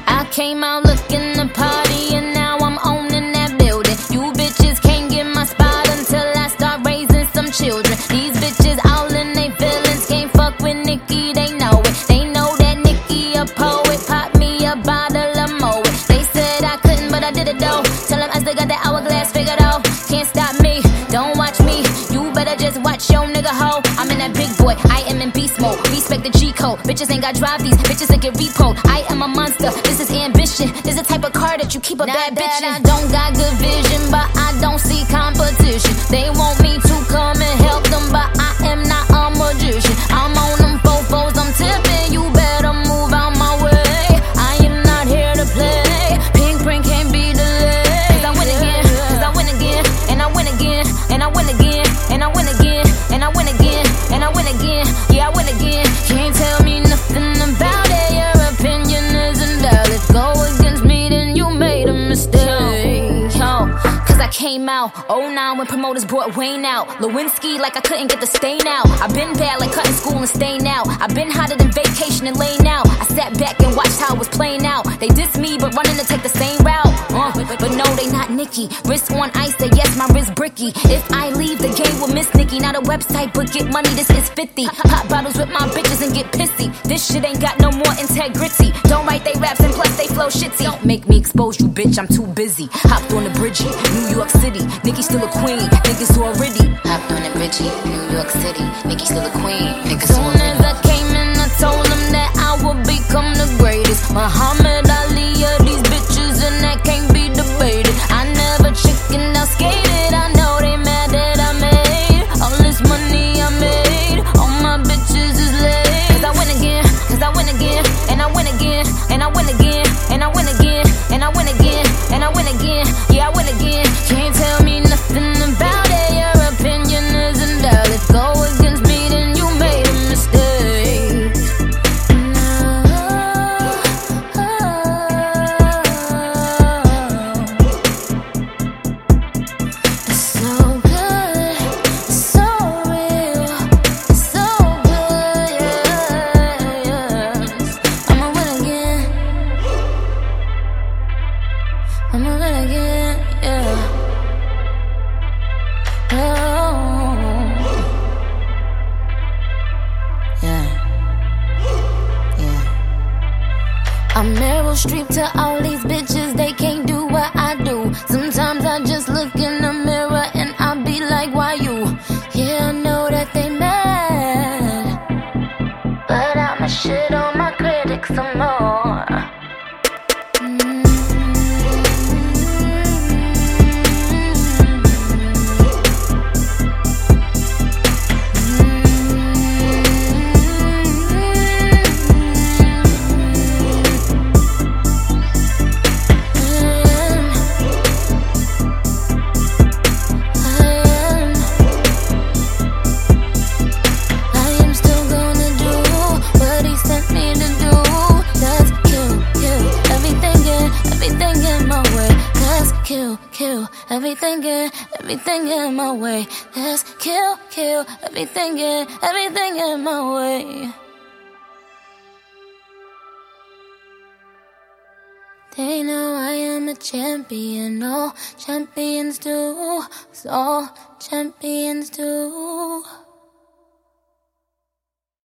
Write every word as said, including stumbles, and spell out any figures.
I came out looking to party and now I'm owning that building. You bitches can't get my spot until I start raising some children. These bitches all in they feelings, can't fuck with Nicki, they know it. They know that Nicki a poet, pop me a bottle of Moet. They said I couldn't, but I did it though. Tell them I still got that hourglass figured out. Can't stop me, don't watch me. You better just watch your nigga hoe. I'm in that big boy, I am in beast mode. Respect the G code, bitches ain't got drive these, bitches that get repoed. I am a monster, this is ambition. This is the type of car that you keep a Not bad bitch in. I don't got good vision, but I don't see competition. They want me to come and help them, but I am not a magician. I'm on them fofos, I'm tipping. You better move out my way. I am not here to play. Pink print can't be delayed. Cause I win again, cause I win again, and I win again, and I win again, and I win again, and I win again, and I win again. Yeah, I win again. Can't tell me nothing about it. Your opinion isn't valid. Go against me, then you made a mistake. Yo, cause I came out oh nine when promoters brought Wayne out. Lewinsky like I couldn't get the stain out. I've been bad like cutting school and staying out. I've been hotter than vacation and laying out. I sat back and watched how it was playing out. They diss me but running to take the same route. Uh, but, but no, they not Nicki. Wrist on ice, say yes, my wrist bricky. If I leave, the game will miss Nicki. Not a website, but get money, this is fifty. Pop bottles with my bitches and get pissy. This shit ain't got no more integrity. Don't write they raps and plus they flow shitty. Don't make me expose you, bitch, I'm too busy. Hopped on the bridgie, New York City. Nicki still a queen, niggas already. Hopped on the bridgie, New York City. Nicki still a queen, niggas already. Soon as I came in, I told them that I would become the greatest. Muhammad Ali, yeah, these bitches, and that can't be debated. I never chickened out, skated. I know they mad that I made all this money I made. All my bitches is laid. Cause I win again, cause I win again, and I win again, and I win again, and I win again, and I win again, and I win again. Yeah, I win again. Can't tell me nothing about it. Your opinion isn't valid. Go against me, then you made a mistake. It's so good, it's so real, it's so good, yes. I'ma win again, I'ma win again, yeah. Oh, yeah, yeah. I'm Meryl Streep to all these bitches, they can't do what I do. Sometimes I just look in the mirror and I be like, why you? Yeah, I know that they mad, but I'ma shit on my critics some more. Mm. Kill, kill, everything in, everything in my way. Let's kill, kill, everything in, everything in my way. They know I am a champion, all champions do, so champions do.